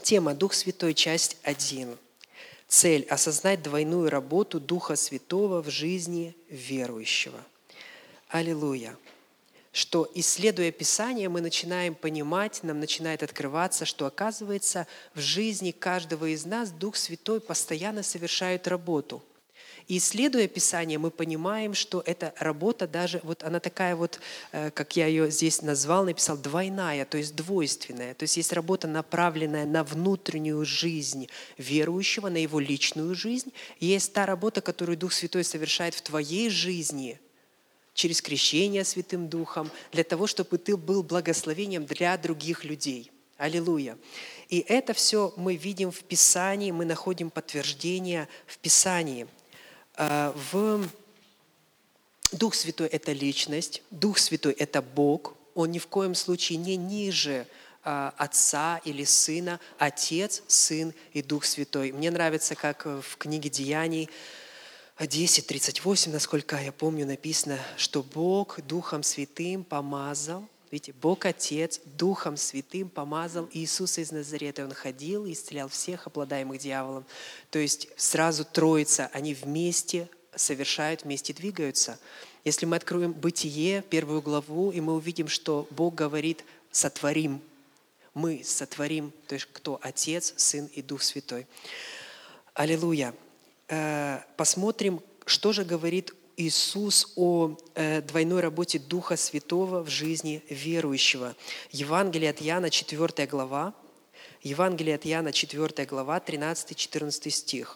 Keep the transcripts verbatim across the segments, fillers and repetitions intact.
Тема «Дух Святой», часть один. Цель – осознать двойную работу Духа Святого в жизни верующего. Аллилуйя! Что, исследуя Писание, мы начинаем понимать, нам начинает открываться, что, оказывается, в жизни каждого из нас Дух Святой постоянно совершает работу. И исследуя Писание, мы понимаем, что эта работа даже, вот она такая вот, как я ее здесь назвал, написал, двойная, то есть двойственная. То есть есть работа, направленная на внутреннюю жизнь верующего, на его личную жизнь. И есть та работа, которую Дух Святой совершает в твоей жизни через крещение Святым Духом, для того, чтобы ты был благословением для других людей. Аллилуйя! И это все мы видим в Писании, мы находим подтверждение в Писании. В... Дух Святой – это личность, Дух Святой – это Бог. Он ни в коем случае не ниже Отца или Сына, Отец, Сын и Дух Святой. Мне нравится, как в книге Деяний десять тридцать восемь, насколько я помню, написано, что Бог Духом Святым помазал, видите, Бог Отец Духом Святым помазал Иисуса из Назарета. Он ходил и исцелял всех, обладаемых дьяволом. То есть сразу Троица, они вместе совершают, вместе двигаются. Если мы откроем Бытие, первую главу, и мы увидим, что Бог говорит «сотворим». Мы сотворим, то есть кто? Отец, Сын и Дух Святой. Аллилуйя! Посмотрим, что же говорит Иисус о двойной работе Духа Святого в жизни верующего. Евангелие от Иоанна, четвёртая глава. Евангелие от Иоанна, четвёртая глава, тринадцатый-четырнадцатый стих.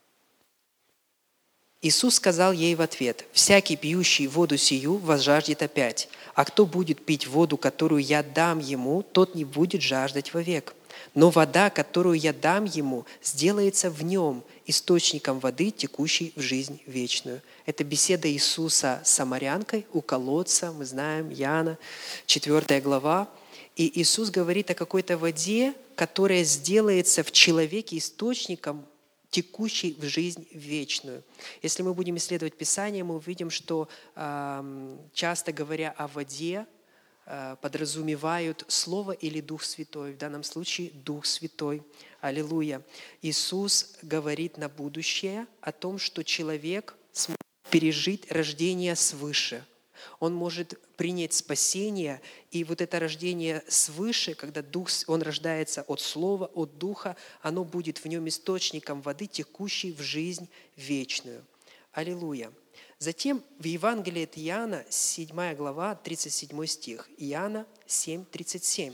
Иисус сказал ей в ответ: «Всякий, пьющий воду сию, возжаждет опять. А кто будет пить воду, которую я дам ему, тот не будет жаждать вовек. Но вода, которую я дам ему, сделается в нем источником воды, текущей в жизнь вечную». Это беседа Иисуса с самарянкой у колодца, мы знаем, Иоанна, четвёртая глава. И Иисус говорит о какой-то воде, которая сделается в человеке источником, текущей в жизнь вечную. Если мы будем исследовать Писание, мы увидим, что часто говоря о воде, подразумевают Слово или Дух Святой. В данном случае Дух Святой. Аллилуйя. Иисус говорит на будущее о том, что человек сможет пережить рождение свыше. Он может принять спасение, и вот это рождение свыше, когда Дух, он рождается от Слова, от Духа, оно будет в нем источником воды, текущей в жизнь вечную. Аллилуйя. Затем в Евангелии от Иоанна, седьмая глава, тридцать седьмой стих. Иоанна семь тридцать семь.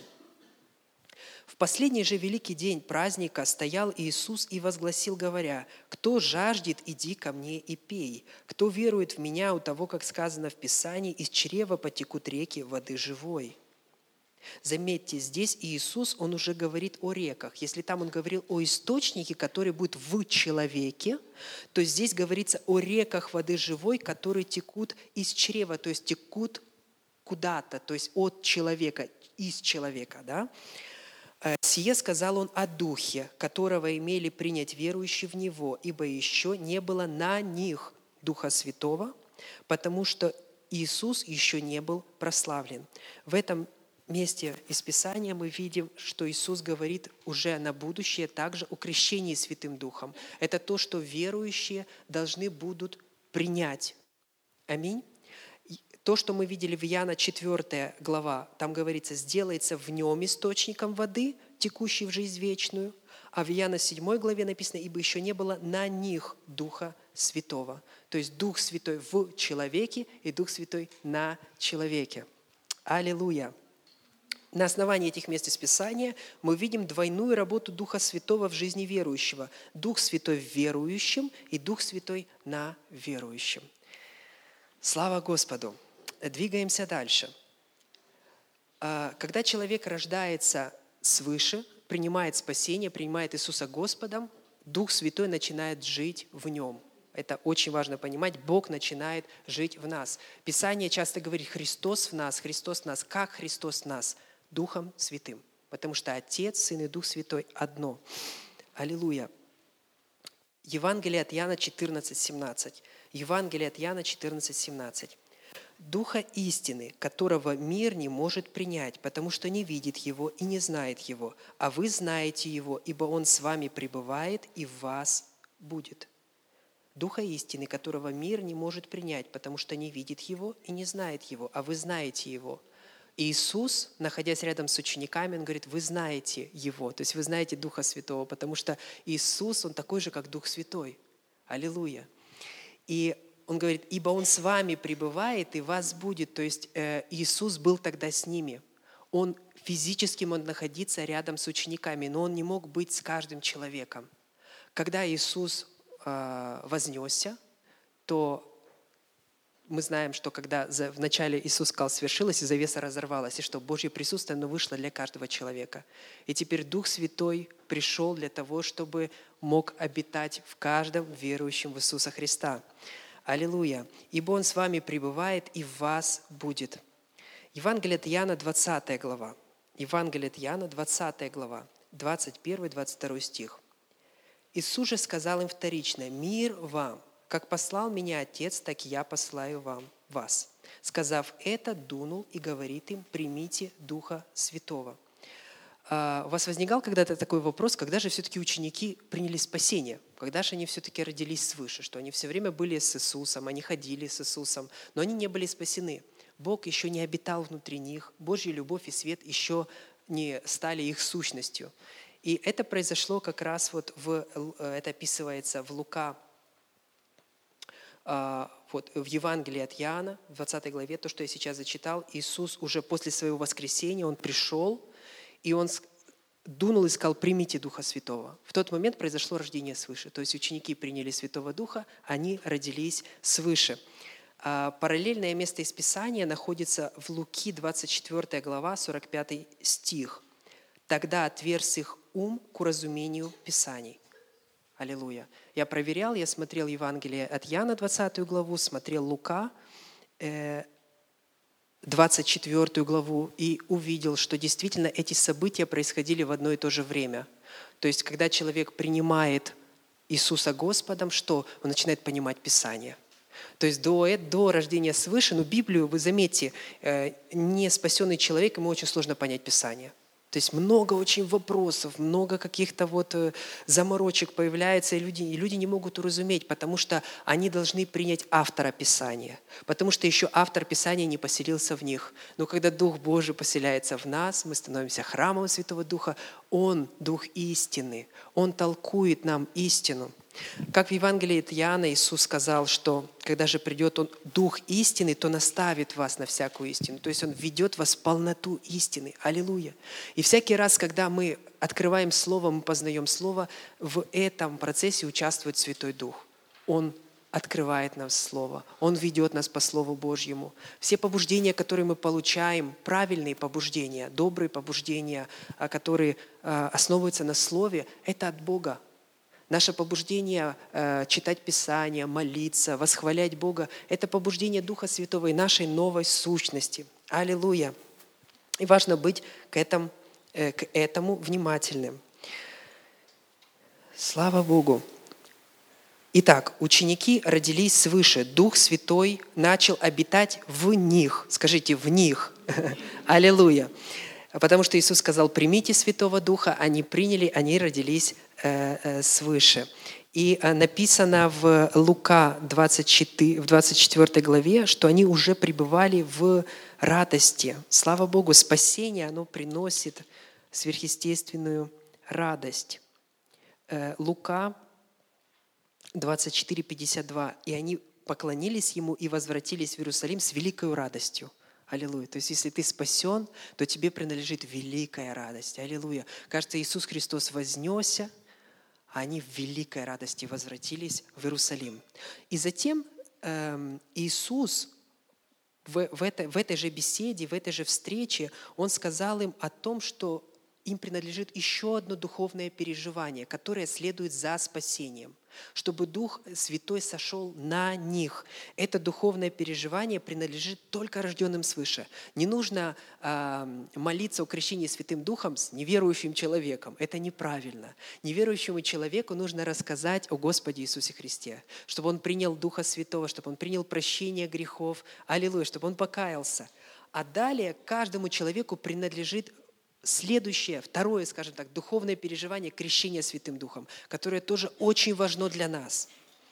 «В последний же великий день праздника стоял Иисус и возгласил, говоря: „Кто жаждет, иди ко мне и пей. Кто верует в Меня, у того, как сказано в Писании, из чрева потекут реки воды живой». Заметьте, здесь Иисус, Он уже говорит о реках. Если там Он говорил о источнике, который будет в человеке, то здесь говорится о реках воды живой, которые текут из чрева, то есть текут куда-то, то есть от человека, из человека. Да? «Сие сказал Он о Духе, которого имели принять верующие в Него, ибо еще не было на них Духа Святого, потому что Иисус еще не был прославлен». В этом месте из Писания мы видим, что Иисус говорит уже на будущее также о крещении Святым Духом. Это то, что верующие должны будут принять. Аминь. То, что мы видели в Иоанна четвёртая глава, там говорится, сделается в нем источником воды, текущей в жизнь вечную. А в Иоанна седьмой главе написано, ибо еще не было на них Духа Святого. То есть Дух Святой в человеке и Дух Святой на человеке. Аллилуйя! На основании этих мест из Писания мы видим двойную работу Духа Святого в жизни верующего. Дух Святой в верующем и Дух Святой на верующем. Слава Господу! Двигаемся дальше. Когда человек рождается свыше, принимает спасение, принимает Иисуса Господом, Дух Святой начинает жить в нем. Это очень важно понимать. Бог начинает жить в нас. Писание часто говорит: Христос в нас, Христос в нас. Как Христос в нас? Духом Святым. Потому что Отец, Сын и Дух Святой одно. Аллилуйя. Евангелие от Иоанна четырнадцать семнадцать. Евангелие от Иоанна четырнадцать семнадцать. Духа истины, которого мир не может принять, потому что не видит Его и не знает Его. А вы знаете Его, ибо Он с вами пребывает и в вас будет. Духа истины, которого мир не может принять, потому что не видит Его и не знает Его, а вы знаете Его. Иисус, находясь рядом с учениками, Он говорит, вы знаете Его, то есть вы знаете Духа Святого, потому что Иисус, Он такой же, как Дух Святой. Аллилуйя. И Он говорит, ибо Он с вами пребывает и вас будет. То есть э, Иисус был тогда с ними. Он физически мог находиться рядом с учениками, но Он не мог быть с каждым человеком. Когда Иисус э, вознесся, то мы знаем, что когда вначале Иисус сказал «свершилось», и завеса разорвалась, и что Божье присутствие, оно вышло для каждого человека. И теперь Дух Святой пришел для того, чтобы мог обитать в каждом верующем в Иисуса Христа. Аллилуйя! «Ибо Он с вами пребывает и в вас будет». Евангелие от Иоанна, двадцатая глава. Евангелие от Иоанна, двадцатая глава, двадцать первый двадцать второй стих. «Иисус же сказал им вторично: „Мир вам! Как послал меня Отец, так и я посылаю вам, вас». Сказав это, дунул и говорит им: «Примите Духа Святого». А у вас возникал когда-то такой вопрос, когда же все-таки ученики приняли спасение? Когда же они все-таки родились свыше? Что они все время были с Иисусом, они ходили с Иисусом, но они не были спасены. Бог еще не обитал внутри них, Божья любовь и свет еще не стали их сущностью. И это произошло как раз вот в, это описывается в Лука, вот в Евангелии от Иоанна, в двадцатой главе, то, что я сейчас зачитал. Иисус уже после своего воскресения, Он пришел, и Он дунул и сказал: «Примите Духа Святого». В тот момент произошло рождение свыше. То есть ученики приняли Святого Духа, они родились свыше. Параллельное место из Писания находится в Луки, двадцать четвёртая глава, сорок пятый стих. «Тогда отверз их ум к уразумению Писаний». Аллилуйя. Я проверял, я смотрел Евангелие от Иоанна, двадцатую главу, смотрел Лука, двадцать четвёртую главу, и увидел, что действительно эти события происходили в одно и то же время. То есть, когда человек принимает Иисуса Господом, что он начинает понимать Писание. То есть до, до рождения свыше, ну Библию, вы заметьте, не спасенный человек, ему очень сложно понять Писание. То есть много очень вопросов, много каких-то вот заморочек появляется, и люди, и люди не могут уразуметь, потому что они должны принять автора Писания, потому что еще автор Писания не поселился в них. Но когда Дух Божий поселяется в нас, мы становимся храмом Святого Духа, Он Дух истины, Он толкует нам истину. Как в Евангелии от Иоанна Иисус сказал, что когда же придет Он, Дух истины, то наставит вас на всякую истину. То есть Он ведет вас в полноту истины. Аллилуйя. И всякий раз, когда мы открываем Слово, мы познаем Слово, в этом процессе участвует Святой Дух. Он открывает нам Слово. Он ведет нас по Слову Божьему. Все побуждения, которые мы получаем, правильные побуждения, добрые побуждения, которые основываются на Слове, это от Бога. Наше побуждение э, читать Писание, молиться, восхвалять Бога – это побуждение Духа Святого и нашей новой сущности. Аллилуйя! И важно быть к этому, э, к этому внимательным. Слава Богу! Итак, ученики родились свыше. Дух Святой начал обитать в них. Скажите, в них. Аллилуйя! Потому что Иисус сказал: «Примите Святого Духа». Они приняли, они родились э, э, свыше. И э, написано в Лука двадцать четыре, в двадцать четвёртой главе, что они уже пребывали в радости. Слава Богу, спасение, оно приносит сверхъестественную радость. Э, Лука двадцать четыре, пятьдесят два. «И они поклонились Ему и возвратились в Иерусалим с великой радостью». Аллилуйя. То есть, если ты спасен, то тебе принадлежит великая радость. Аллилуйя. Кажется, Иисус Христос вознесся, а они в великой радости возвратились в Иерусалим. И затем э, Иисус в, в, этой, в этой же беседе, в этой же встрече, Он сказал им о том, что им принадлежит еще одно духовное переживание, которое следует за спасением. чтобы Дух Святой сошел на них. Это духовное переживание принадлежит только рожденным свыше. Не нужно э, молиться о крещении Святым Духом с неверующим человеком. Это неправильно. Неверующему человеку нужно рассказать о Господе Иисусе Христе, чтобы он принял Духа Святого, чтобы он принял прощение грехов. Аллилуйя, чтобы он покаялся. А далее каждому человеку принадлежит следующее, второе, скажем так, духовное переживание крещения Святым Духом, которое тоже очень важно для нас.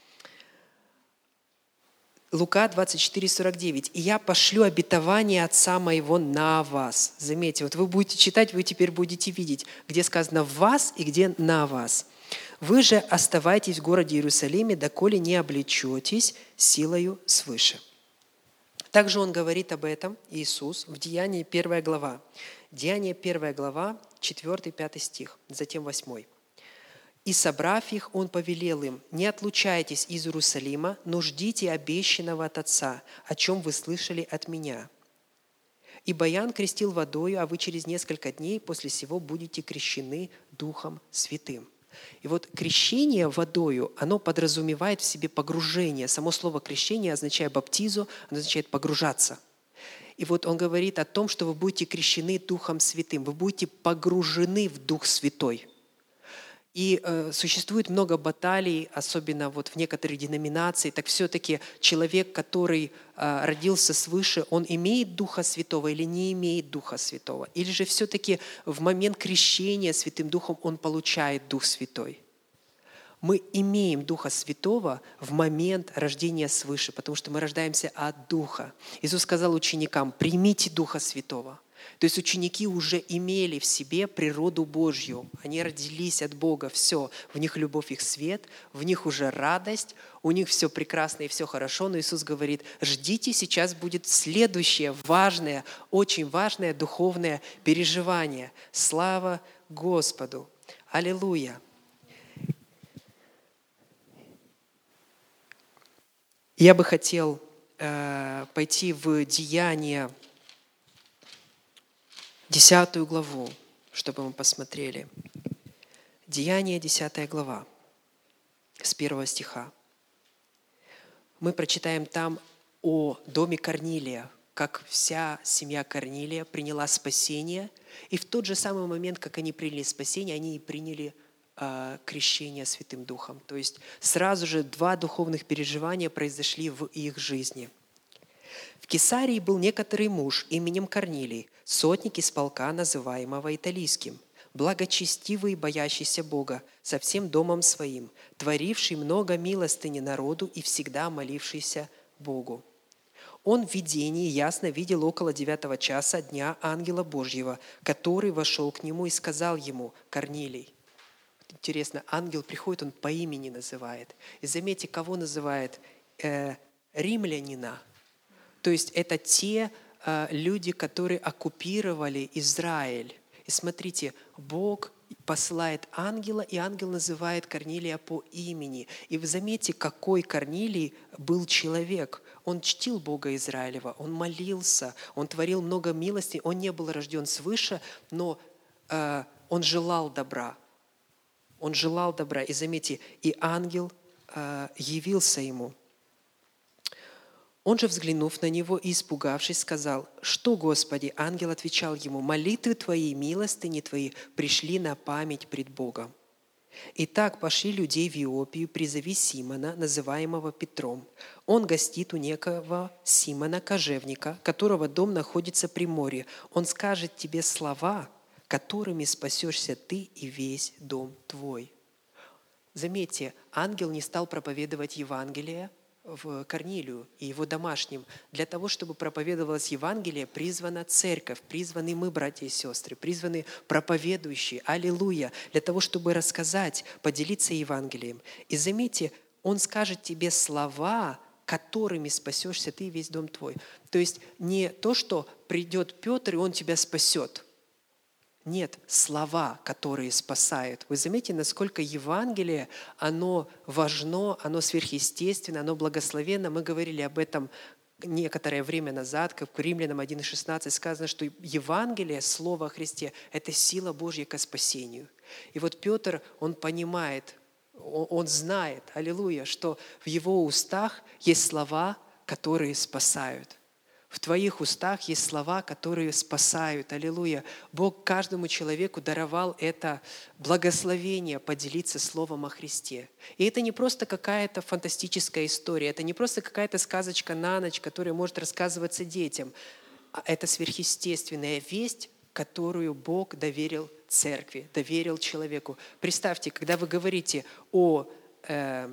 Лука двадцать четыре сорок девять. «И я пошлю обетование Отца Моего на вас». Заметьте, вот вы будете читать, вы теперь будете видеть, где сказано «в вас» и где «на вас». «Вы же оставайтесь в городе Иерусалиме, доколе не облечетесь силою свыше». Также он говорит об этом, Иисус, в Деянии первая глава. Деяние первая глава, четыре-пять стих, затем восьмой. «И, собрав их, он повелел им: не отлучайтесь из Иерусалима, но ждите обещанного от Отца, о чем вы слышали от меня. Ибо Иоанн крестил водою, а вы через несколько дней после сего будете крещены Духом Святым». И вот крещение водою, оно подразумевает в себе погружение. Само слово крещение означает баптизу, оно означает погружаться. И вот он говорит о том, что вы будете крещены Духом Святым, вы будете погружены в Дух Святой. И э, существует много баталий, особенно вот в некоторых деноминациях, так все-таки человек, который э, родился свыше, он имеет Духа Святого или не имеет Духа Святого? Или же все-таки в момент крещения Святым Духом он получает Дух Святой? Мы имеем Духа Святого в момент рождения свыше, потому что мы рождаемся от Духа. Иисус сказал ученикам: «Примите Духа Святого». То есть ученики уже имели в себе природу Божью. Они родились от Бога, все. В них любовь, их свет, в них уже радость, у них все прекрасно и все хорошо. Но Иисус говорит: ждите, сейчас будет следующее важное, очень важное духовное переживание. Слава Господу! Аллилуйя! Я бы хотел э, пойти в Деяния, десятую главу, чтобы мы посмотрели. Деяния, десятая глава, с первого стиха. Мы прочитаем там о доме Корнилия, как вся семья Корнилия приняла спасение, и в тот же самый момент, как они приняли спасение, они и приняли э, крещение Святым Духом. То есть сразу же два духовных переживания произошли в их жизни. В Кесарии был некоторый муж именем Корнилий, сотник из полка, называемого Италийским, благочестивый и боящийся Бога, со всем домом своим, творивший много милостыни народу и всегда молившийся Богу. Он в видении ясно видел около девятого часа дня ангела Божьего, который вошел к нему и сказал ему: «Корнилий». Интересно, ангел приходит, он по имени называет. И заметьте, кого называет? Э, римлянина. То есть это те э, люди, которые оккупировали Израиль. И смотрите, Бог посылает ангела, и ангел называет Корнилия по имени. И вы заметите, какой Корнилий был человек. Он чтил Бога Израилева, он молился, он творил много милостей, он не был рожден свыше, но э, он желал добра. Он желал добра. И заметьте, и ангел э, явился ему. Он же, взглянув на него и испугавшись, сказал: «Что, Господи?» Ангел отвечал ему: «Молитвы твои, милостыни твои пришли на память пред Богом. Итак, пошли людей в Иопию, призови Симона, называемого Петром. Он гостит у некого Симона, кожевника, которого дом находится при море. Он скажет тебе слова, которыми спасешься ты и весь дом твой». Заметьте, ангел не стал проповедовать Евангелие в Корнилию и его домашним. Для того, чтобы проповедовалось Евангелие, призвана церковь, призваны мы, братья и сестры, призваны проповедующие. Аллилуйя! Для того, чтобы рассказать, поделиться Евангелием. И заметьте, он скажет тебе слова, которыми спасешься ты и весь дом твой. То есть не то, что придет Петр, и он тебя спасет. Нет, слова, которые спасают. Вы заметите, насколько Евангелие, оно важно, оно сверхъестественно, оно благословенно. Мы говорили об этом некоторое время назад, как в Римлянам один шестнадцать сказано, что Евангелие, Слово о Христе, это сила Божья ко спасению. И вот Петр, он понимает, Он, он знает, аллилуйя, что в Его устах есть слова, которые спасают. В твоих устах есть слова, которые спасают. Аллилуйя. Бог каждому человеку даровал это благословение поделиться словом о Христе. И это не просто какая-то фантастическая история, это не просто какая-то сказочка на ночь, которая может рассказываться детям. А это сверхъестественная весть, которую Бог доверил церкви, доверил человеку. Представьте, когда вы говорите о э,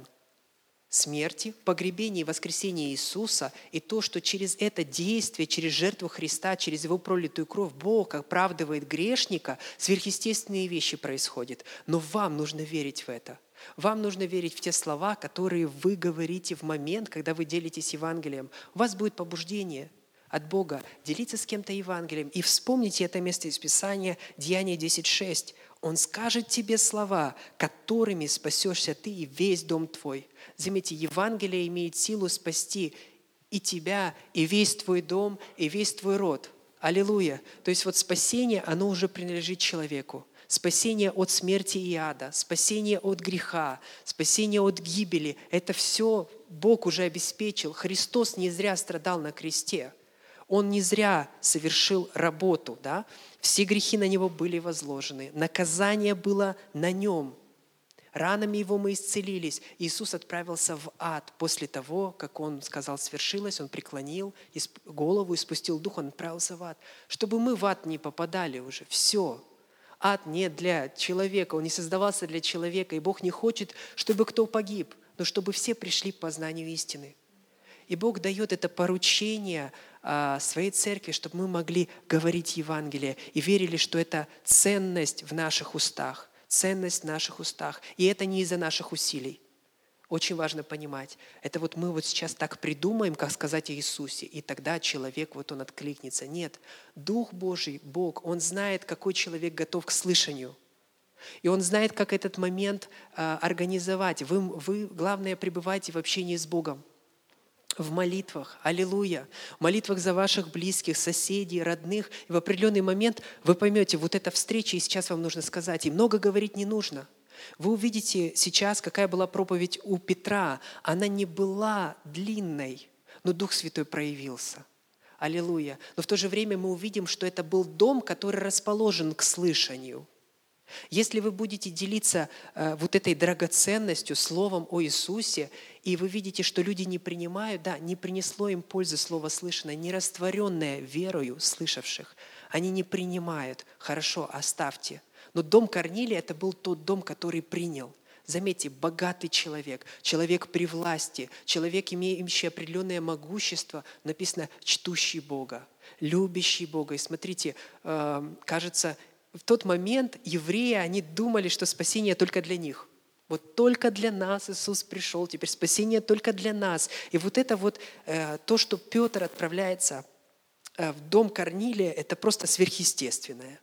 смерти, погребении и воскресении Иисуса, и то, что через это действие, через жертву Христа, через Его пролитую кровь Бог оправдывает грешника, сверхъестественные вещи происходят. Но вам нужно верить в это. Вам нужно верить в те слова, которые вы говорите в момент, когда вы делитесь Евангелием. У вас будет побуждение от Бога делиться с кем-то Евангелием. И вспомните это место из Писания, Деяния десять шесть. Он скажет тебе слова, которыми спасешься ты и весь дом твой. Заметьте, Евангелие имеет силу спасти и тебя, и весь твой дом, и весь твой род. Аллилуйя! То есть вот спасение, оно уже принадлежит человеку. Спасение от смерти и ада, спасение от греха, спасение от гибели. Это все Бог уже обеспечил. Христос не зря страдал на кресте. Он не зря совершил работу. Да? Все грехи на Него были возложены. Наказание было на Нем. Ранами Его мы исцелились. Иисус отправился в ад после того, как Он сказал «свершилось», Он преклонил голову и спустил дух, Он отправился в ад. Чтобы мы в ад не попадали уже. Все. Ад не для человека, он не создавался для человека. И Бог не хочет, чтобы кто погиб, но чтобы все пришли к познанию истины. И Бог дает это поручение а, своей церкви, чтобы мы могли говорить Евангелие и верили, что это ценность в наших устах, ценность в наших устах. И это не из-за наших усилий. Очень важно понимать. Это вот мы вот сейчас так придумаем, как сказать о Иисусе, и тогда человек, вот он откликнется. Нет, Дух Божий, Бог, Он знает, какой человек готов к слышанию. И Он знает, как этот момент а, организовать. Вы, вы, главное, пребывайте в общении с Богом. В молитвах, аллилуйя, в молитвах за ваших близких, соседей, родных. И в определенный момент вы поймете, вот эта встреча, и сейчас вам нужно сказать, и много говорить не нужно. Вы увидите сейчас, какая была проповедь у Петра. Она не была длинной, но Дух Святой проявился. Аллилуйя. Но в то же время мы увидим, что это был дом, который расположен к слышанию. Если вы будете делиться э, вот этой драгоценностью, словом о Иисусе, и вы видите, что люди не принимают, да, не принесло им пользы слово слышанное, не растворенное верою слышавших, они не принимают. Хорошо, оставьте. Но дом Корнилия – это был тот дом, который принял. Заметьте, богатый человек, человек при власти, человек, имеющий определенное могущество, написано «чтущий Бога», «любящий Бога». И смотрите, э, кажется, в тот момент евреи, они думали, что спасение только для них. Вот только для нас Иисус пришел, теперь спасение только для нас. И вот это вот э, то, что Петр отправляется э, в дом Корнилия, это просто сверхъестественное.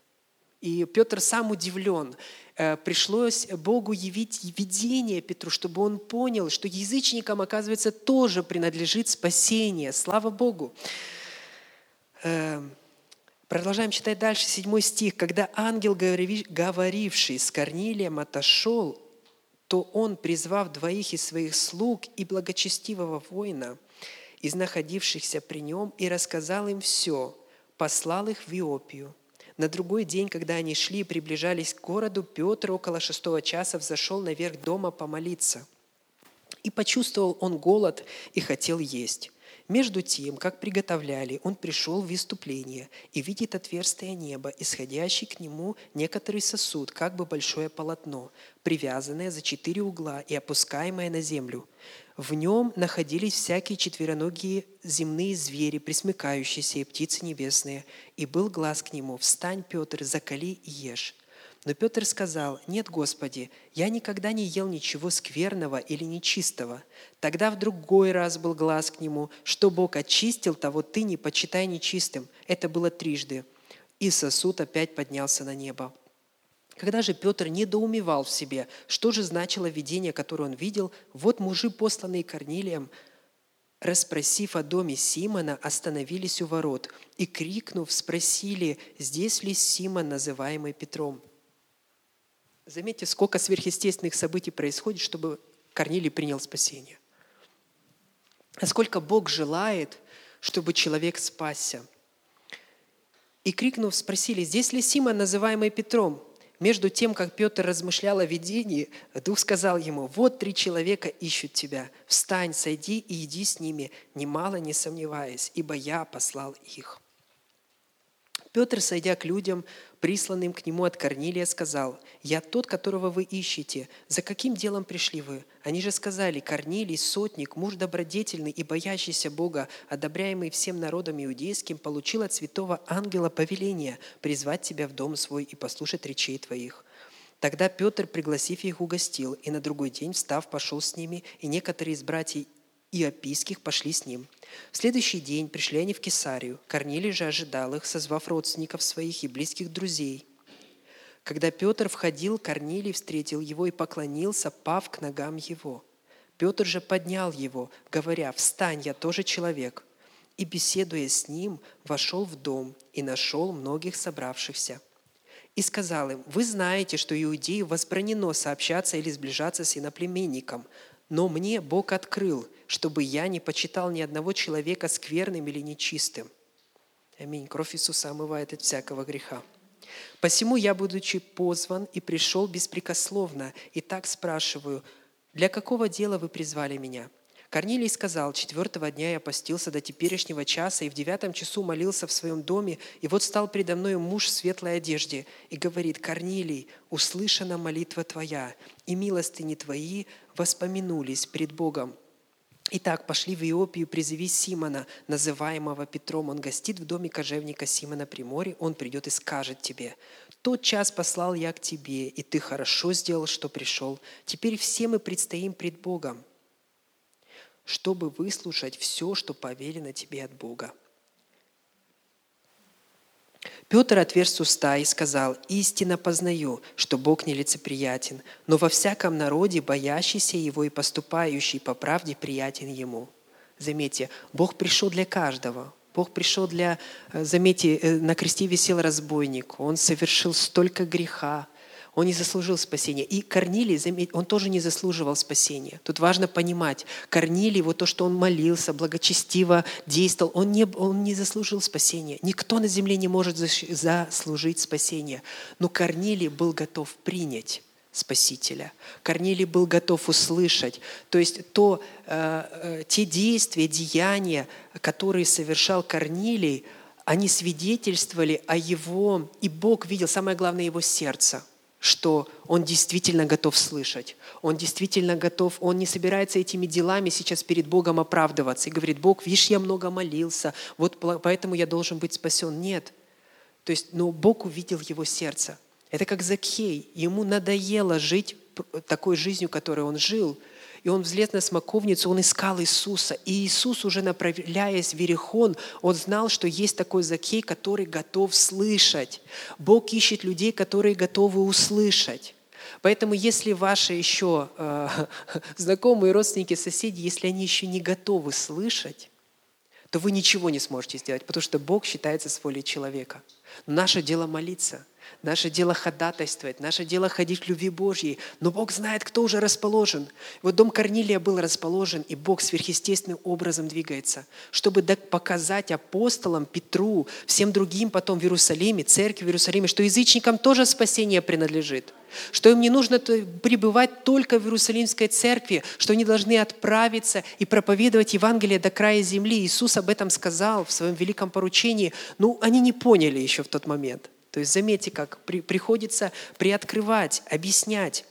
И Петр сам удивлен. Э, пришлось Богу явить видение Петру, чтобы он понял, что язычникам, оказывается, тоже принадлежит спасение. Слава Богу! Э, Продолжаем читать дальше, седьмой стих. «Когда ангел, говоривший с Корнилием, отошел, то он, призвав двоих из своих слуг и благочестивого воина, из находившихся при нем, и рассказал им все, послал их в Иопию. На другой день, когда они шли и приближались к городу, Петр около шестого часа взошел наверх дома помолиться. И почувствовал он голод и хотел есть. Между тем, как приготовляли, он пришел в выступление и видит отверстие неба, исходящий к нему некоторый сосуд, как бы большое полотно, привязанное за четыре угла и опускаемое на землю. В нем находились всякие четвероногие земные звери, пресмыкающиеся, и птицы небесные. И был глас к нему: «Встань, Петр, закали и ешь». Но Петр сказал: «Нет, Господи, я никогда не ел ничего скверного или нечистого». Тогда в другой раз был глас к нему: «Что Бог очистил, того ты не почитай нечистым». Это было трижды. И сосуд опять поднялся на небо. Когда же Петр недоумевал в себе, что же значило видение, которое он видел, вот мужи, посланные Корнилием, расспросив о доме Симона, остановились у ворот и, крикнув, спросили, здесь ли Симон, называемый Петром. Заметьте, сколько сверхъестественных событий происходит, чтобы Корнилий принял спасение. Насколько Бог желает, чтобы человек спасся. И крикнув, спросили: «Здесь ли Симон, называемый Петром?» Между тем, как Петр размышлял о видении, Дух сказал ему: «Вот три человека ищут тебя. Встань, сойди и иди с ними, немало не сомневаясь, ибо я послал их». Петр, сойдя к людям, присланным к нему от Корнилия, сказал: «Я тот, которого вы ищете. За каким делом пришли вы?» Они же сказали: «Корнилий, сотник, муж добродетельный и боящийся Бога, одобряемый всем народом иудейским, получил от святого ангела повеление призвать тебя в дом свой и послушать речей твоих». Тогда Петр, пригласив их, угостил, и на другой день, встав, пошел с ними, и некоторые из братьев Иопийских пошли с ним. В следующий день пришли они в Кесарию. Корнилий же ожидал их, созвав родственников своих и близких друзей. Когда Петр входил, Корнилий встретил его и поклонился, пав к ногам его. Петр же поднял его, говоря: «Встань, я тоже человек». И, беседуя с ним, вошел в дом и нашел многих собравшихся. И сказал им: «Вы знаете, что иудею возбранено сообщаться или сближаться с иноплеменником, но мне Бог открыл, чтобы я не почитал ни одного человека скверным или нечистым». Аминь. Кровь Иисуса омывает от всякого греха. «Посему я, будучи позван, и пришел беспрекословно, и так спрашиваю: для какого дела вы призвали меня?» Корнилий сказал: «Четвертого дня я постился до теперешнего часа, и в девятом часу молился в своем доме, и вот стал передо мною муж в светлой одежде, и говорит: Корнилий, услышана молитва твоя, и милостыни твои воспомянулись пред Богом. Итак, пошли в Иопию, призови Симона, называемого Петром. Он гостит в доме кожевника Симона при море, он придет и скажет тебе: тот час послал я к тебе, и ты хорошо сделал, что пришел. Теперь все мы предстоим пред Богом, чтобы выслушать все, что повелено тебе от Бога». Петр отверз уста и сказал: «Истинно познаю, что Бог нелицеприятен, но во всяком народе боящийся Его и поступающий по правде приятен Ему». Заметьте, Бог пришел для каждого. Бог пришел для... Заметьте, на кресте висел разбойник. Он совершил столько греха. Он не заслужил спасения. И Корнилий, заметьте, он тоже не заслуживал спасения. Тут важно понимать, Корнилий, вот то, что он молился, благочестиво действовал, он не, он не заслужил спасения. Никто на земле не может заслужить спасение. Но Корнилий был готов принять Спасителя. Корнилий был готов услышать. То есть то, э, те действия, деяния, которые совершал Корнилий, они свидетельствовали о его, и Бог видел, самое главное, его сердце, что он действительно готов слышать. Он действительно готов, он не собирается этими делами сейчас перед Богом оправдываться и говорит: Бог, видишь, я много молился, вот поэтому я должен быть спасен. Нет. То есть, но Бог увидел его сердце. Это как Закхей. Ему надоело жить такой жизнью, которой он жил. И он взлез на смоковницу, он искал Иисуса. И Иисус, уже направляясь в Иерихон, он знал, что есть такой Закхей, который готов слышать. Бог ищет людей, которые готовы услышать. Поэтому если ваши еще э, знакомые, родственники, соседи, если они еще не готовы слышать, то вы ничего не сможете сделать, потому что Бог считается с волей человека. Но наше дело молиться. Наше дело ходатайствовать, наше дело ходить в любви Божьей. Но Бог знает, кто уже расположен. Вот дом Корнилия был расположен, и Бог сверхъестественным образом двигается, чтобы показать апостолам, Петру, всем другим потом в Иерусалиме, церкви в Иерусалиме, что язычникам тоже спасение принадлежит, что им не нужно пребывать только в Иерусалимской церкви, что они должны отправиться и проповедовать Евангелие до края земли. Иисус об этом сказал в своем великом поручении. Ну, они не поняли еще в тот момент. То есть заметьте, как при, приходится приоткрывать, объяснять.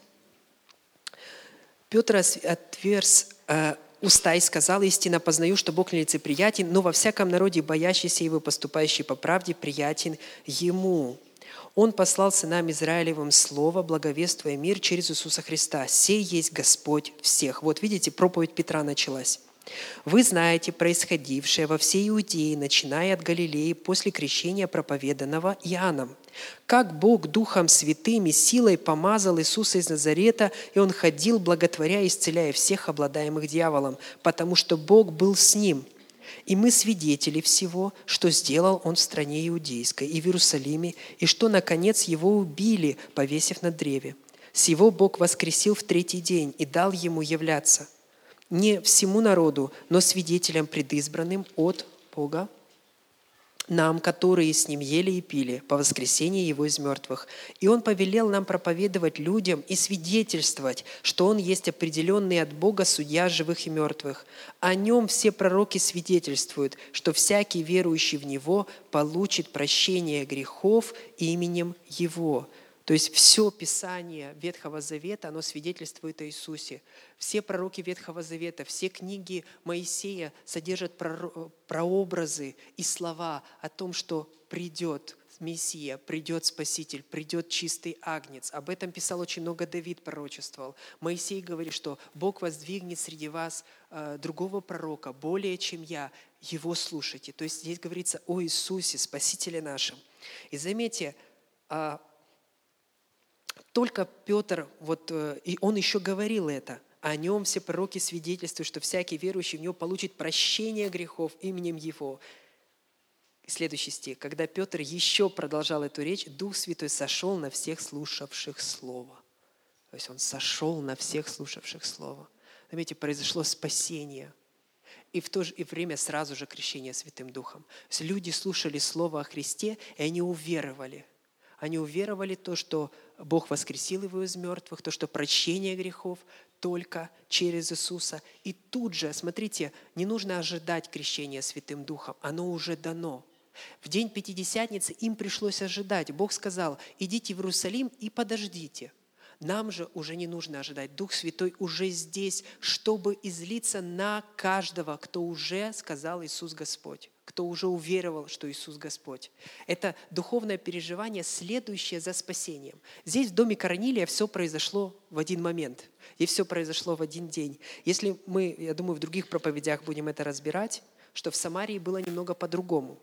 Петр отверз э, уста и сказал: «Истинно познаю, что Бог нелицеприятен, но во всяком народе боящийся Его, поступающий по правде, приятен Ему. Он послал сынам Израилевым слово, благовествуя мир через Иисуса Христа. Сей есть Господь всех». Вот видите, проповедь Петра началась. «Вы знаете происходившее во всей Иудее, начиная от Галилеи, после крещения, проповеданного Иоанном. Как Бог Духом Святым и силой помазал Иисуса из Назарета, и Он ходил, благотворя и исцеляя всех обладаемых дьяволом, потому что Бог был с Ним. И мы свидетели всего, что сделал Он в стране Иудейской и в Иерусалиме, и что, наконец, Его убили, повесив на древе. Сего Бог воскресил в третий день и дал ему являться не всему народу, но свидетелям предизбранным от Бога, нам, которые с Ним ели и пили по воскресении Его из мертвых. И Он повелел нам проповедовать людям и свидетельствовать, что Он есть определенный от Бога судья живых и мертвых. О Нем все пророки свидетельствуют, что всякий верующий в Него получит прощение грехов именем Его». То есть все Писание Ветхого Завета, оно свидетельствует о Иисусе. Все пророки Ветхого Завета, все книги Моисея содержат прообразы и слова о том, что придет Мессия, придет Спаситель, придет чистый Агнец. Об этом писал очень много Давид, пророчествовал. Моисей говорит, что Бог воздвигнет среди вас э, другого пророка, более чем я, его слушайте. То есть здесь говорится о Иисусе, Спасителе нашем. И заметьте, э, только Петр, вот, и он еще говорил это, о нем все пророки свидетельствуют, что всякий верующий в него получит прощение грехов именем Его. Следующий стих. Когда Петр еще продолжал эту речь, Дух Святой сошел на всех слушавших Слово. То есть он сошел на всех слушавших Слово. Заметьте, произошло спасение. И в то же время сразу же крещение Святым Духом. То есть люди слушали Слово о Христе, и они уверовали. Они уверовали в то, что Бог воскресил Его из мертвых, то, что прощение грехов только через Иисуса. И тут же, смотрите, не нужно ожидать крещения Святым Духом, оно уже дано. В день Пятидесятницы им пришлось ожидать. Бог сказал: идите в Иерусалим и подождите. Нам же уже не нужно ожидать. Дух Святой уже здесь, чтобы излиться на каждого, кто уже сказал Иисус Господь, кто уже уверовал, что Иисус Господь. Это духовное переживание, следующее за спасением. Здесь в доме Корнилия все произошло в один момент. И все произошло в один день. Если мы, я думаю, в других проповедях будем это разбирать, что в Самарии было немного по-другому.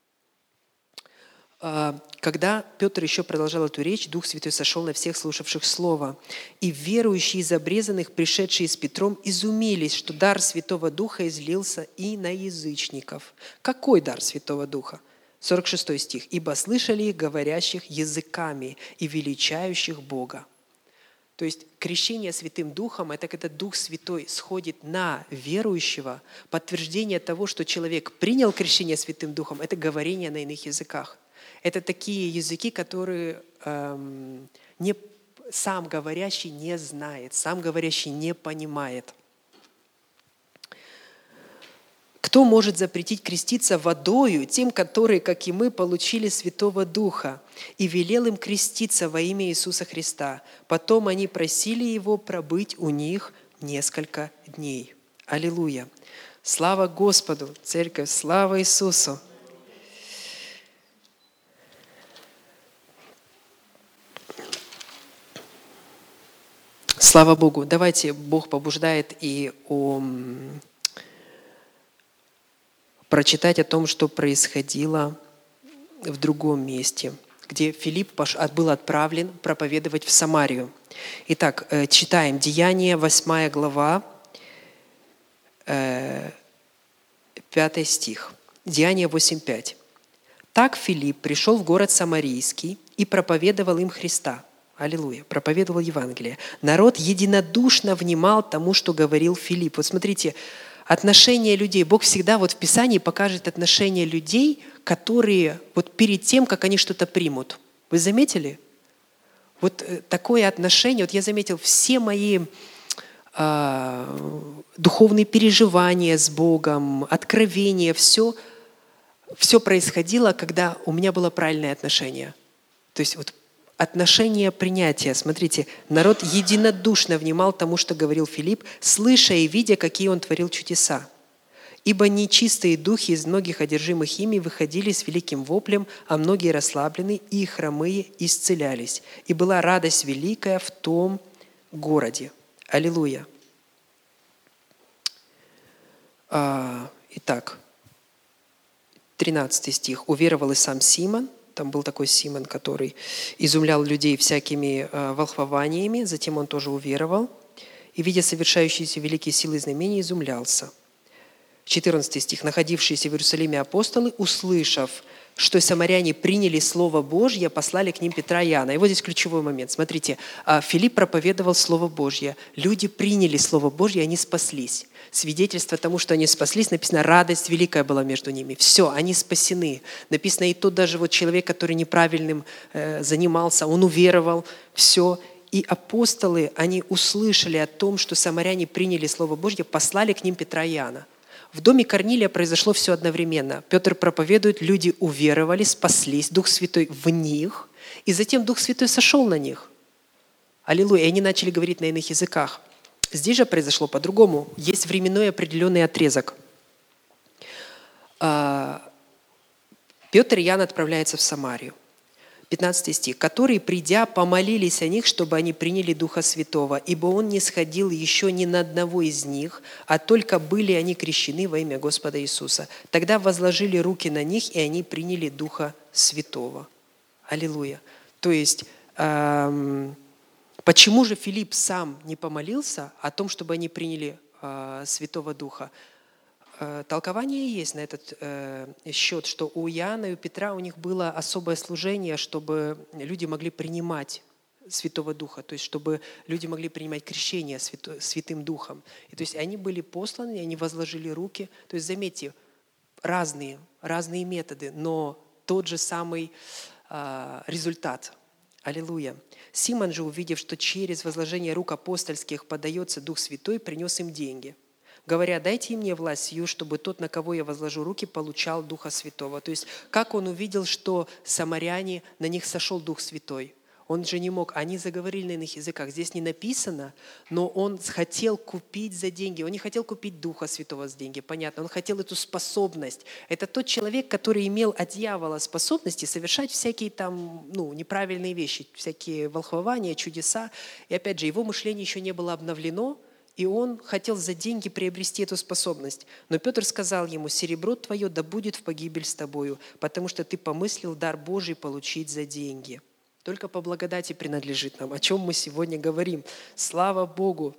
Когда Петр еще продолжал эту речь, Дух Святой сошел на всех слушавших Слово. И верующие из обрезанных, пришедшие с Петром, изумились, что дар Святого Духа излился и на язычников. Какой дар Святого Духа? сорок шестой стих. «Ибо слышали их говорящих языками и величающих Бога». То есть крещение Святым Духом – это когда Дух Святой сходит на верующего. Подтверждение того, что человек принял крещение Святым Духом – это говорение на иных языках. Это такие языки, которые эм, не, сам говорящий не знает, сам говорящий не понимает. Кто может запретить креститься водою тем, которые, как и мы, получили Святого Духа, и велел им креститься во имя Иисуса Христа? Потом они просили Его пробыть у них несколько дней. Аллилуйя! Слава Господу, Церковь, слава Иисусу! Слава Богу. Давайте, Бог побуждает и о, прочитать о том, что происходило в другом месте, где Филипп был отправлен проповедовать в Самарию. Итак, читаем Деяния, восьмая глава, пятый стих. Деяния восемь пять. «Так Филипп пришел в город Самарийский и проповедовал им Христа». Аллилуйя. Проповедовал Евангелие. Народ единодушно внимал тому, что говорил Филипп. Вот смотрите, отношение людей. Бог всегда вот в Писании покажет отношение людей, которые вот перед тем, как они что-то примут. Вы заметили? Вот такое отношение. Вот я заметил, все мои э, духовные переживания с Богом, откровения, все, все происходило, когда у меня было правильное отношение. То есть вот отношение принятия. Смотрите, народ единодушно внимал тому, что говорил Филипп, слыша и видя, какие он творил чудеса. Ибо нечистые духи из многих одержимых ими выходили с великим воплем, а многие расслаблены, и хромые исцелялись. И была радость великая в том городе. Аллилуйя. А, итак, тринадцатый стих. «Уверовал и сам Симон». Там был такой Симон, который изумлял людей всякими э, волхвованиями. Затем он тоже уверовал. И, видя совершающиеся великие силы и знамения, изумлялся. четырнадцатый стих. «Находившиеся в Иерусалиме апостолы, услышав, что самаряне приняли Слово Божье, послали к ним Петра и Иоанна. И вот здесь ключевой момент. Смотрите, Филипп проповедовал Слово Божье. Люди приняли Слово Божье, и они спаслись. Свидетельство тому, что они спаслись, написано, радость великая была между ними. Все, они спасены. Написано, и тот даже вот человек, который неправильным э, занимался, он уверовал, все. И апостолы, они услышали о том, что самаряне приняли Слово Божье, послали к ним Петра и Иоанна. В доме Корнилия произошло все одновременно. Петр проповедует, люди уверовали, спаслись, Дух Святой в них, и затем Дух Святой сошел на них. Аллилуйя. И они начали говорить на иных языках. Здесь же произошло по-другому. Есть временной определенный отрезок. Петр и Иоанн отправляются в Самарию. пятнадцатый стих. «Которые, придя, помолились о них, чтобы они приняли Духа Святого, ибо Он не сходил еще ни на одного из них, а только были они крещены во имя Господа Иисуса. Тогда возложили руки на них, и они приняли Духа Святого». Аллилуйя. То есть, эм, почему же Филипп сам не помолился о том, чтобы они приняли э, Святого Духа? Толкование есть на этот э, счет, что у Иоанна и у Петра у них было особое служение, чтобы люди могли принимать Святого Духа, то есть чтобы люди могли принимать крещение Свято, Святым Духом. И, то есть они были посланы, они возложили руки. То есть заметьте, разные, разные методы, но тот же самый э, результат. Аллилуйя. Симон же, увидев, что через возложение рук апостольских подается Дух Святой, принес им деньги, говоря, дайте мне власть сию, чтобы тот, на кого я возложу руки, получал Духа Святого. То есть, как он увидел, что самаряне, на них сошел Дух Святой? Он же не мог, они заговорили на иных языках. Здесь не написано, но он хотел купить за деньги. Он не хотел купить Духа Святого за деньги, понятно. Он хотел эту способность. Это тот человек, который имел от дьявола способности совершать всякие там, ну, неправильные вещи, всякие волхвования, чудеса. И опять же, его мышление еще не было обновлено, и он хотел за деньги приобрести эту способность. Но Петр сказал ему, серебро твое да будет в погибель с тобою, потому что ты помыслил дар Божий получить за деньги. Только по благодати принадлежит нам. О чем мы сегодня говорим? Слава Богу!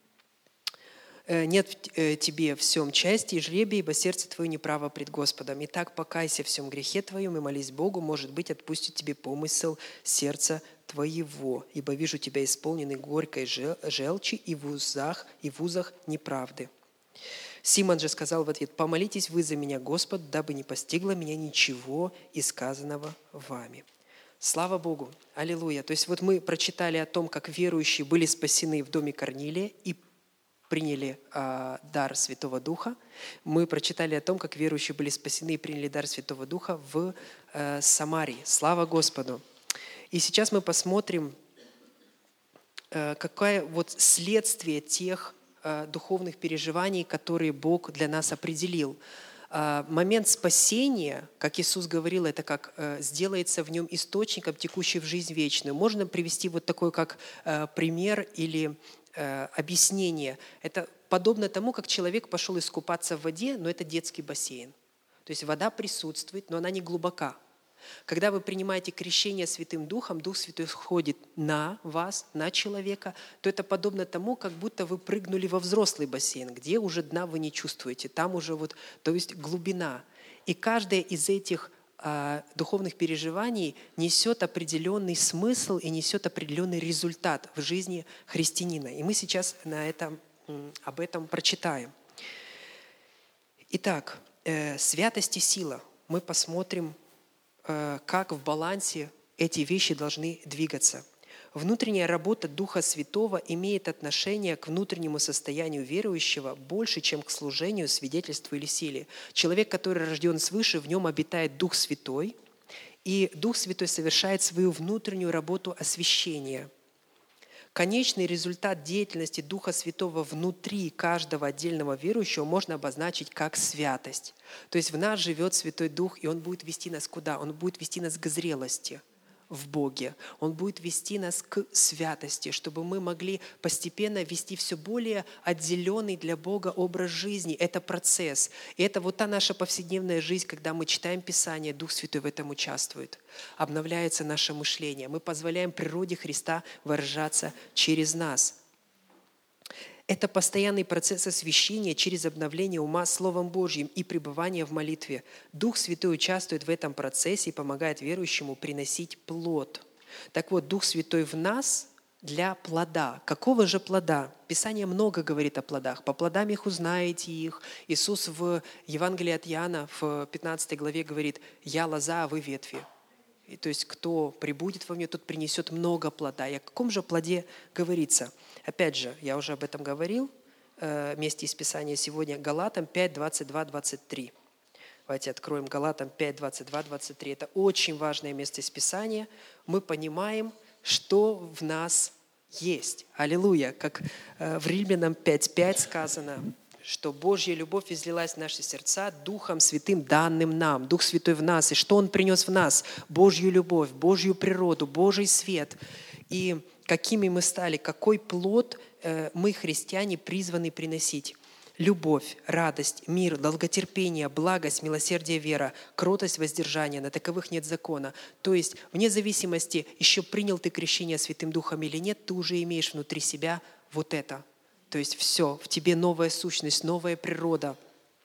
Нет в тебе в всем части и жребия, ибо сердце твое неправо пред Господом. Итак, покайся в всем грехе твоем и молись Богу, может быть, отпустит тебе помысел сердца твоего, ибо вижу тебя исполненный горькой желчи и в узах, и в узах неправды. Симон же сказал в ответ, помолитесь вы за меня, Господь, дабы не постигло меня ничего из сказанного вами. Слава Богу! Аллилуйя! То есть вот мы прочитали о том, как верующие были спасены в доме Корнилия и приняли э, дар Святого Духа. Мы прочитали о том, как верующие были спасены и приняли дар Святого Духа в э, Самарии. Слава Господу! И сейчас мы посмотрим, э, какое вот следствие тех э, духовных переживаний, которые Бог для нас определил. Э, момент спасения, как Иисус говорил, это как э, сделается в нем источником, текущий в жизнь вечную. Можно привести вот такой как э, пример или объяснение. Это подобно тому, как человек пошел искупаться в воде, но это детский бассейн. То есть вода присутствует, но она не глубока. Когда вы принимаете крещение Святым Духом, Дух Святой сходит на вас, на человека, то это подобно тому, как будто вы прыгнули во взрослый бассейн, где уже дна вы не чувствуете. Там уже вот, то есть глубина. И каждая из этих духовных переживаний несет определенный смысл и несет определенный результат в жизни христианина. И мы сейчас на этом, об этом прочитаем. Итак, святость и сила. Мы посмотрим, как в балансе эти вещи должны двигаться. Внутренняя работа Духа Святого имеет отношение к внутреннему состоянию верующего больше, чем к служению, свидетельству или силе. Человек, который рожден свыше, в нем обитает Дух Святой, и Дух Святой совершает свою внутреннюю работу освящения. Конечный результат деятельности Духа Святого внутри каждого отдельного верующего можно обозначить как святость. То есть в нас живет Святой Дух, и Он будет вести нас куда? Он будет вести нас к зрелости в Боге. Он будет вести нас к святости, чтобы мы могли постепенно вести все более отделенный для Бога образ жизни. Это процесс. И это вот та наша повседневная жизнь, когда мы читаем Писание, Дух Святой в этом участвует. Обновляется наше мышление. Мы позволяем природе Христа выражаться через нас. Это постоянный процесс освящения через обновление ума Словом Божьим и пребывание в молитве. Дух Святой участвует в этом процессе и помогает верующему приносить плод. Так вот, Дух Святой в нас для плода. Какого же плода? Писание много говорит о плодах. По плодам их узнаете их. Иисус в Евангелии от Иоанна в пятнадцатой главе говорит: «Я лоза, а вы ветви». И, то есть, кто прибудет во мне, тот принесет много плода. И о каком же плоде говорится? Опять же, я уже об этом говорил, э, месте из Писания сегодня, Галатам пять, двадцать два, двадцать три. Давайте откроем Галатам пять, двадцать два, двадцать три. Это очень важное место из Писания. Мы понимаем, что в нас есть. Аллилуйя! Как э, в Римлянам пять, пять сказано, что Божья любовь излилась в наши сердца Духом Святым, данным нам. Дух Святой в нас. И что Он принес в нас? Божью любовь, Божью природу, Божий свет. И какими мы стали, какой плод э, мы, христиане, призваны приносить. Любовь, радость, мир, долготерпение, благость, милосердие, вера, кротость, воздержание. На таковых нет закона. То есть, вне зависимости, еще принял ты крещение Святым Духом или нет, ты уже имеешь внутри себя вот это. То есть все, в тебе новая сущность, новая природа.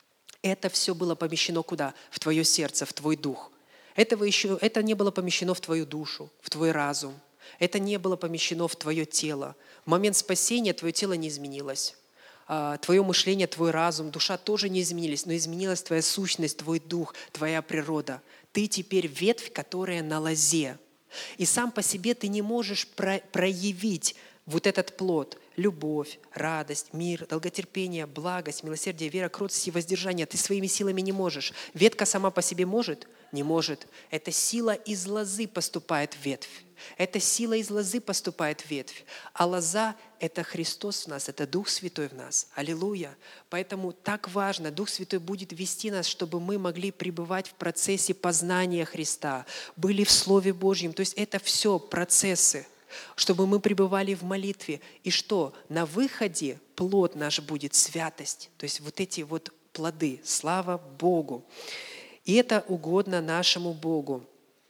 Это все было помещено куда? В твое сердце, в твой дух. Этого еще, это не было помещено в твою душу, в твой разум. Это не было помещено в твое тело. В момент спасения твое тело не изменилось. Твое мышление, твой разум, душа тоже не изменились, но изменилась твоя сущность, твой дух, твоя природа. Ты теперь ветвь, которая на лозе. И сам по себе ты не можешь про- проявить вот этот плод. Любовь, радость, мир, долготерпение, благость, милосердие, вера, кротость и воздержание. Ты своими силами не можешь. Ветка сама по себе может? Не может. Эта сила из лозы поступает в ветвь. Эта сила из лозы поступает в ветвь. А лоза – это Христос в нас, это Дух Святой в нас. Аллилуйя. Поэтому так важно, Дух Святой будет вести нас, чтобы мы могли пребывать в процессе познания Христа, были в Слове Божьем. То есть это все процессы, чтобы мы пребывали в молитве. И что? На выходе плод наш будет святость. То есть вот эти вот плоды. Слава Богу. И это угодно нашему Богу.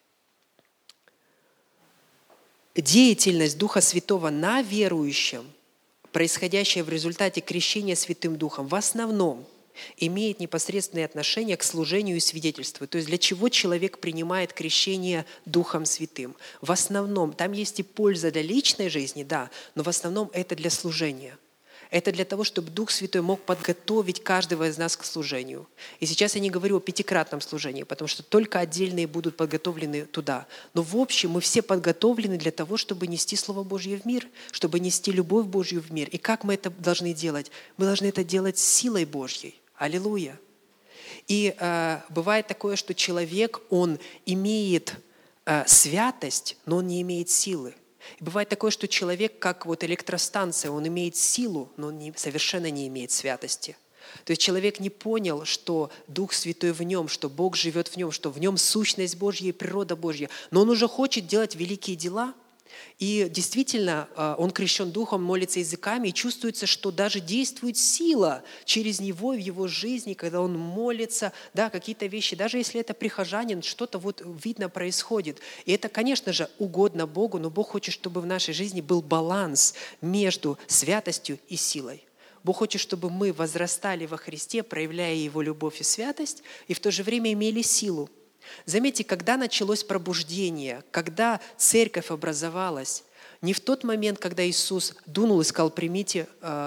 Деятельность Духа Святого на верующем, происходящая в результате крещения Святым Духом, в основном имеет непосредственное отношение к служению и свидетельству. То есть для чего человек принимает крещение Духом Святым? В основном, там есть и польза для личной жизни, да, но в основном это для служения. Это для того, чтобы Дух Святой мог подготовить каждого из нас к служению. И сейчас я не говорю о пятикратном служении, потому что только отдельные будут подготовлены туда. Но в общем мы все подготовлены для того, чтобы нести Слово Божье в мир, чтобы нести любовь Божью в мир. И как мы это должны делать? Мы должны это делать с силой Божьей. Аллилуйя. И э, бывает такое, что человек, он имеет э, святость, но он не имеет силы. И бывает такое, что человек, как вот электростанция, он имеет силу, но он не, совершенно не имеет святости. То есть человек не понял, что Дух Святой в нем, что Бог живет в нем, что в нем сущность Божья и природа Божья. Но он уже хочет делать великие дела. И действительно, он крещен Духом, молится языками, и чувствуется, что даже действует сила через него в его жизни, когда он молится, да, какие-то вещи, даже если это прихожанин, что-то вот видно происходит. И это, конечно же, угодно Богу, но Бог хочет, чтобы в нашей жизни был баланс между святостью и силой. Бог хочет, чтобы мы возрастали во Христе, проявляя Его любовь и святость, и в то же время имели силу. Заметьте, когда началось пробуждение, когда церковь образовалась, не в тот момент, когда Иисус дунул и сказал: примите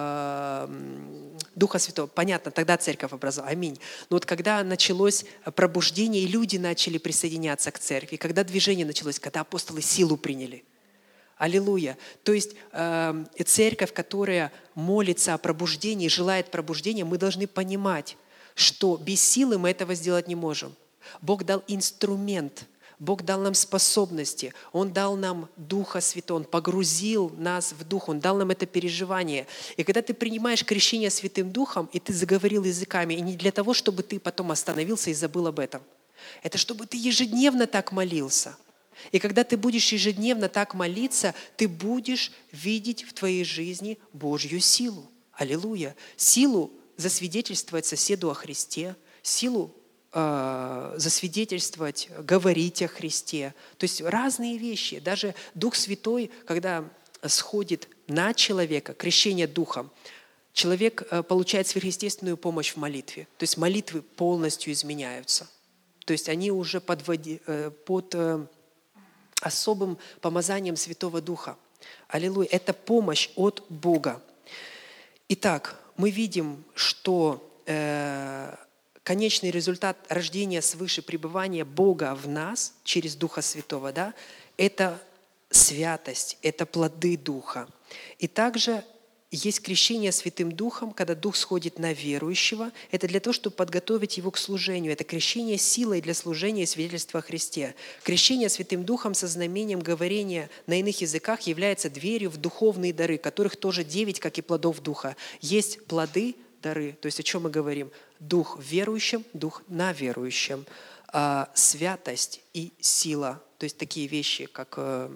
э, Духа Святого. Понятно, тогда церковь образовалась. Аминь. Но вот когда началось пробуждение, и люди начали присоединяться к церкви, когда движение началось, когда апостолы силу приняли. Аллилуйя. То есть э, церковь, которая молится о пробуждении, желает пробуждения, мы должны понимать, что без силы мы этого сделать не можем. Бог дал инструмент, Бог дал нам способности, Он дал нам Духа Святого, Он погрузил нас в Дух, Он дал нам это переживание. И когда ты принимаешь крещение Святым Духом, и ты заговорил языками, и не для того, чтобы ты потом остановился и забыл об этом. Это чтобы ты ежедневно так молился. И когда ты будешь ежедневно так молиться, ты будешь видеть в твоей жизни Божью силу. Аллилуйя. Силу засвидетельствовать соседу о Христе, силу засвидетельствовать, говорить о Христе. То есть разные вещи. Даже Дух Святой, когда сходит на человека, крещение Духом, человек э, получает сверхъестественную помощь в молитве. То есть молитвы полностью изменяются. То есть они уже под, води, э, под э, особым помазанием Святого Духа. Аллилуйя. Это помощь от Бога. Итак, мы видим, что э, конечный результат рождения свыше, пребывания Бога в нас через Духа Святого, да, это святость, это плоды Духа. И также есть крещение Святым Духом, когда Дух сходит на верующего. Это для того, чтобы подготовить его к служению. Это крещение силой для служения и свидетельства о Христе. Крещение Святым Духом со знамением говорения на иных языках является дверью в духовные дары, которых тоже девять, как и плодов Духа. Есть плоды, дары, то есть о чем мы говорим? Дух в верующем, Дух на верующем. А, святость и сила. То есть такие вещи, как...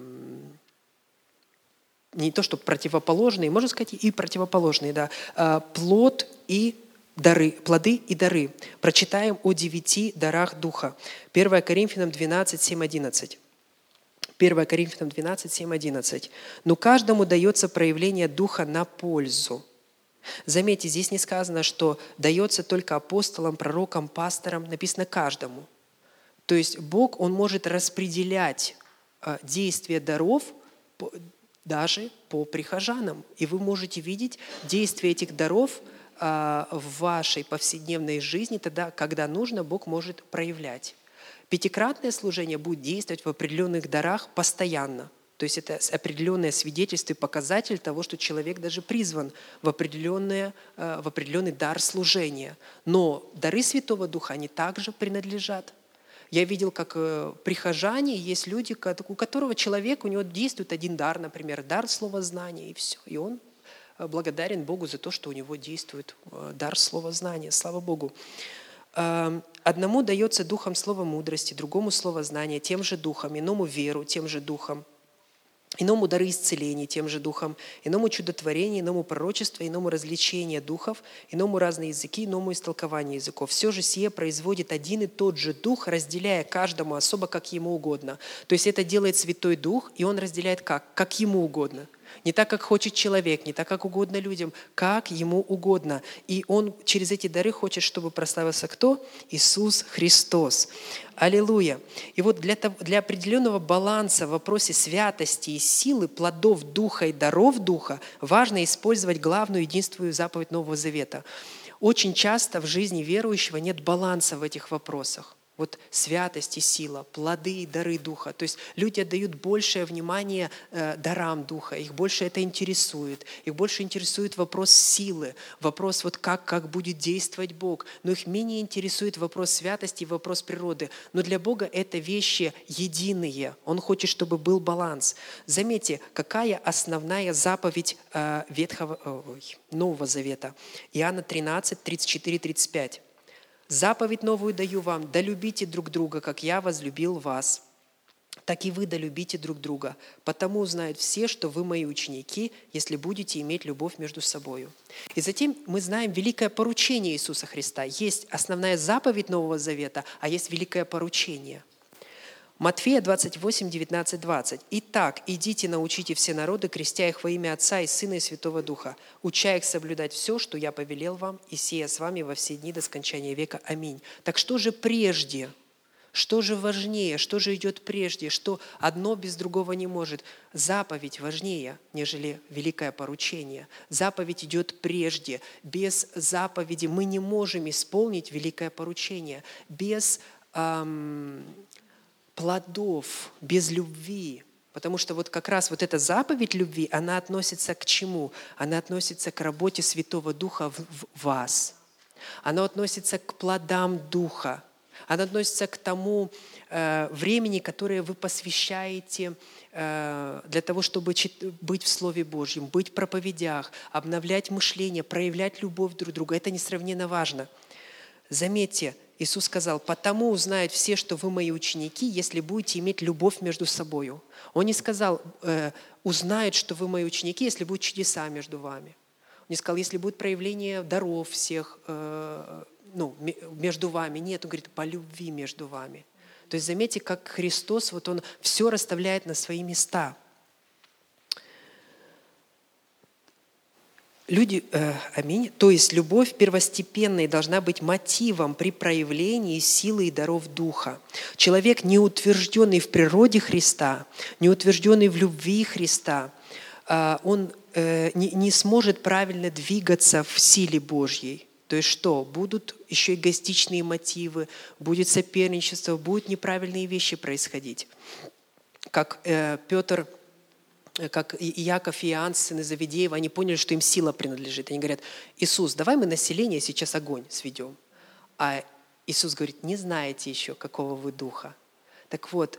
не то, что противоположные, можно сказать, и противоположные, да, а, плод и дары, плоды и дары. Прочитаем о девяти дарах Духа. первое Коринфянам двенадцать, семь, одиннадцать. первое Коринфянам двенадцать, семь, одиннадцать. «Но каждому дается проявление Духа на пользу». Заметьте, здесь не сказано, что дается только апостолам, пророкам, пасторам, написано каждому. То есть Бог, Он может распределять а, действия даров даже по прихожанам. И вы можете видеть действие этих даров а, в вашей повседневной жизни, тогда, когда нужно, Бог может проявлять. Пятикратное служение будет действовать в определенных дарах постоянно. То есть это определенное свидетельство и показатель того, что человек даже призван в, определенное, а, в определенный дар служения. Но дары Святого Духа, они также принадлежат. Я видел, как э, прихожане, есть люди, у которого человек, у него действует один дар, например, дар словознания, и все. И он благодарен Богу за то, что у него действует э, дар словознания. Слава Богу. Э, одному дается духом слово мудрости, другому слово знания, тем же духом, иному веру, тем же духом, иному дары исцеления, тем же духом, иному чудотворение, иному пророчество, иному развлечение духов, иному разные языки, иному истолкование языков. Все же сие производит один и тот же Дух, разделяя каждому особо, как ему угодно. То есть это делает Святой Дух, и Он разделяет как? Как ему угодно. Не так, как хочет человек, не так, как угодно людям, как ему угодно. И Он через эти дары хочет, чтобы прославился кто? Иисус Христос. Аллилуйя. И вот для, того, для определенного баланса в вопросе святости и силы, плодов Духа и даров Духа важно использовать главную единственную заповедь Нового Завета. Очень часто в жизни верующего нет баланса в этих вопросах. Вот святость и сила, плоды и дары Духа. То есть люди отдают большее внимание э, дарам Духа, их больше это интересует. Их больше интересует вопрос силы, вопрос, вот как, как будет действовать Бог. Но их менее интересует вопрос святости и вопрос природы. Но для Бога это вещи единые. Он хочет, чтобы был баланс. Заметьте, какая основная заповедь э, Ветхого, э, Нового Завета? Иоанна тринадцать, тридцать четыре, тридцать пять. «Заповедь новую даю вам, да любите друг друга, как я возлюбил вас. Так и вы да любите друг друга. Потому узнают все, что вы мои ученики, если будете иметь любовь между собою». И затем мы знаем великое поручение Иисуса Христа. Есть основная заповедь Нового Завета, а есть великое поручение. Матфея двадцать восемь, девятнадцать, двадцать. «Итак, идите, научите все народы, крестя их во имя Отца и Сына и Святого Духа, уча их соблюдать все, что я повелел вам, и сия с вами во все дни до скончания века. Аминь». Так что же прежде? Что же важнее? Что же идет прежде? Что одно без другого не может? Заповедь важнее, нежели великое поручение. Заповедь идет прежде. Без заповеди мы не можем исполнить великое поручение. Без эм, плодов, без любви. Потому что вот как раз вот эта заповедь любви, она относится к чему? Она относится к работе Святого Духа в, в вас. Она относится к плодам Духа. Она относится к тому э, времени, которое вы посвящаете э, для того, чтобы чит- быть в Слове Божьем, быть в проповедях, обновлять мышление, проявлять любовь друг к другу. Это несравненно важно. Заметьте, Иисус сказал: «Потому узнают все, что вы мои ученики, если будете иметь любовь между собою». Он не сказал: э, «Узнают, что вы мои ученики, если будут чудеса между вами». Он не сказал: «Если будет проявление даров всех э, ну, между вами». Нет, он говорит: «По любви между вами». То есть заметьте, как Христос, вот Он все расставляет на свои места. Люди, э, аминь. То есть любовь первостепенной должна быть мотивом при проявлении силы и даров Духа. Человек, не утвержденный в природе Христа, не утвержденный в любви Христа, э, он э, не, не сможет правильно двигаться в силе Божьей. То есть что? Будут еще эгоистичные мотивы, будет соперничество, будут неправильные вещи происходить. Как э, Петр... как Иаков и Иоанн, сыны Завидеева, они поняли, что им сила принадлежит. Они говорят: Иисус, давай мы население сейчас огонь сведем. А Иисус говорит: не знаете еще, какого вы духа. Так вот,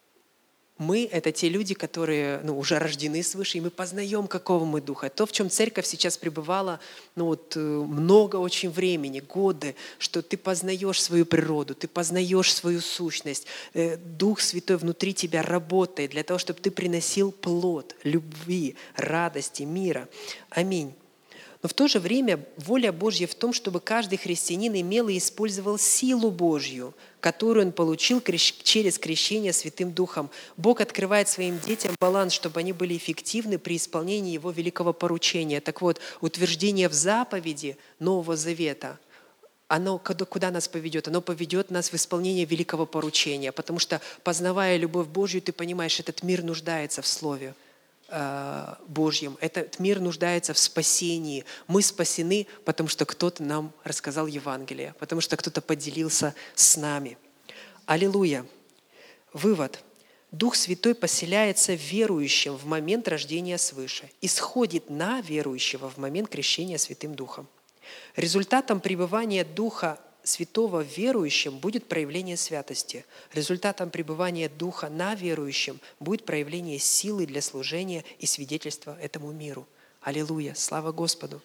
мы – это те люди, которые ну, уже рождены свыше, и мы познаем, какого мы духа. То, в чем церковь сейчас пребывала ну, вот, много очень времени, годы, что ты познаешь свою природу, ты познаешь свою сущность. Дух Святой внутри тебя работает для того, чтобы ты приносил плод любви, радости, мира. Аминь. Но в то же время воля Божья в том, чтобы каждый христианин имел и использовал силу Божью, которую он получил через крещение Святым Духом. Бог открывает своим детям баланс, чтобы они были эффективны при исполнении Его великого поручения. Так вот, утверждение в заповеди Нового Завета, оно куда нас поведет? Оно поведет нас в исполнение великого поручения, потому что, познавая любовь Божью, ты понимаешь, этот мир нуждается в Слове Божьем. Этот мир нуждается в спасении. Мы спасены, потому что кто-то нам рассказал Евангелие, потому что кто-то поделился с нами. Аллилуйя! Вывод. Дух Святой поселяется в верующем в момент рождения свыше и сходит на верующего в момент крещения Святым Духом. Результатом пребывания Духа Святого в верующем будет проявление святости. Результатом пребывания Духа на верующем будет проявление силы для служения и свидетельства этому миру. Аллилуйя! Слава Господу!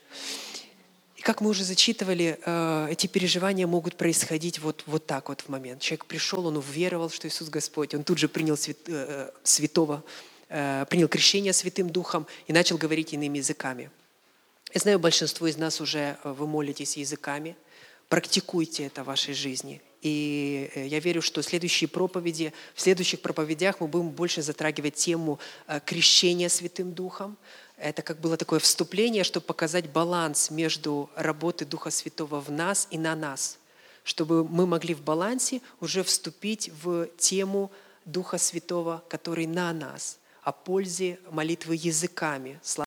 И как мы уже зачитывали, эти переживания могут происходить вот, вот так вот в момент. Человек пришел, он уверовал, что Иисус Господь, он тут же принял святого, принял крещение Святым Духом и начал говорить иными языками. Я знаю, большинство из нас уже вы молитесь языками. Практикуйте это в вашей жизни. И я верю, что в следующие проповеди, в следующих проповедях мы будем больше затрагивать тему крещения Святым Духом. Это как было такое вступление, чтобы показать баланс между работой Духа Святого в нас и на нас, чтобы мы могли в балансе уже вступить в тему Духа Святого, который на нас, о пользе молитвы языками.